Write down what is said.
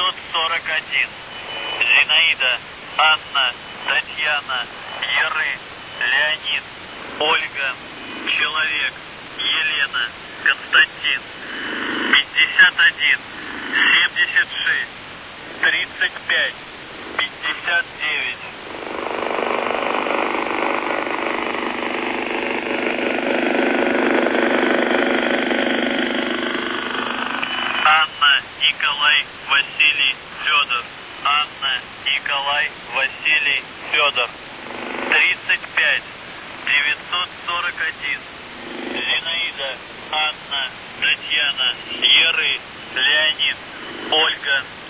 941. Зинаида, Анна, Татьяна, Еры, Леонид, Ольга, Человек, Елена, Константин. 51, 76, 35, 59. Анна, Николай, Василий, Федор. Анна, Николай, Василий, Федор. 35, 941. Зинаида, Анна, Татьяна, Еры, Леонид, Ольга,